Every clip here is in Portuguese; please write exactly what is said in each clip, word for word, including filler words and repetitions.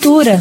Cultura.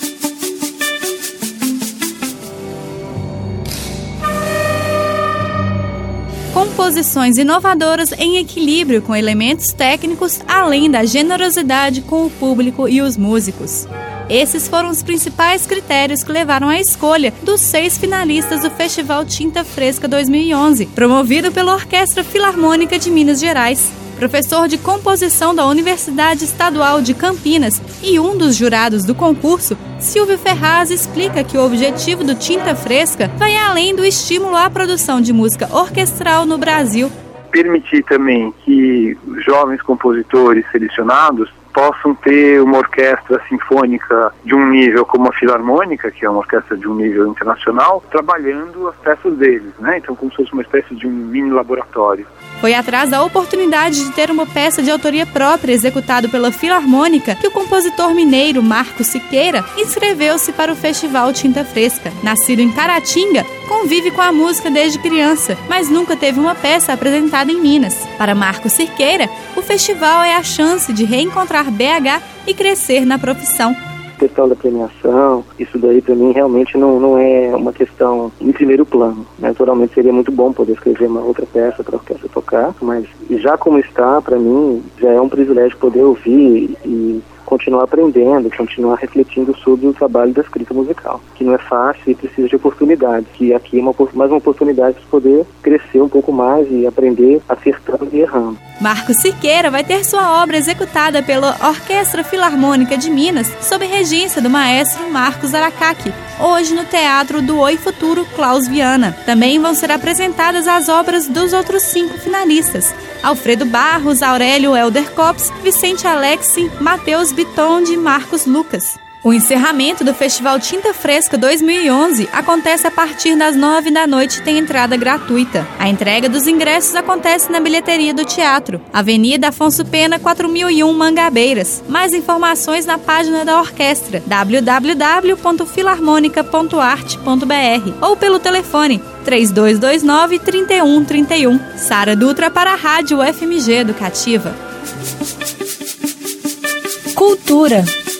Composições inovadoras em equilíbrio com elementos técnicos, além da generosidade com o público e os músicos. Esses foram os principais critérios que levaram à escolha dos seis finalistas do Festival Tinta Fresca dois mil e onze, promovido pela Orquestra Filarmônica de Minas Gerais. Professor de composição da Universidade Estadual de Campinas e um dos jurados do concurso, Silvio Ferraz explica que o objetivo do Tinta Fresca vai além do estímulo à produção de música orquestral no Brasil. Permitir também que jovens compositores selecionados possam ter uma orquestra sinfônica de um nível como a Filarmônica, que é uma orquestra de um nível internacional, trabalhando as peças deles, né? Então, como se fosse uma espécie de um mini laboratório. Foi atrás da oportunidade de ter uma peça de autoria própria executada pela Filarmônica que o compositor mineiro Marco Siqueira inscreveu-se para o Festival Tinta Fresca. Nascido em Caratinga, convive com a música desde criança, mas nunca teve uma peça apresentada em Minas. Para Marco Siqueira, o festival é a chance de reencontrar B H e crescer na profissão. A questão da premiação, isso daí para mim realmente não, não é uma questão em primeiro plano. Naturalmente seria muito bom poder escrever uma outra peça para a orquestra tocar, mas já como está, para mim, já é um privilégio poder ouvir e continuar aprendendo, continuar refletindo sobre o trabalho da escrita musical, que não é fácil e precisa de oportunidade, que aqui é uma, mais uma oportunidade para poder crescer um pouco mais e aprender acertando e errando. Marco Siqueira vai ter sua obra executada pela Orquestra Filarmônica de Minas, sob regência do maestro Marcos Aracaki, hoje no Teatro do Oi Futuro Klaus Viana. Também vão ser apresentadas as obras dos outros cinco finalistas: Alfredo Barros, Aurélio Helder Copes, Vicente Alexi, Matheus Bitonde e Marcos Lucas. O encerramento do Festival Tinta Fresca dois mil e onze acontece a partir das nove da noite e tem entrada gratuita. A entrega dos ingressos acontece na bilheteria do teatro, Avenida Afonso Pena, quatro mil e um, Mangabeiras. Mais informações na página da orquestra, w w w ponto filarmonica ponto arte ponto b r, ou pelo telefone três dois dois nove, três um três um. Sara Dutra para a Rádio F M G Educativa. Cultura.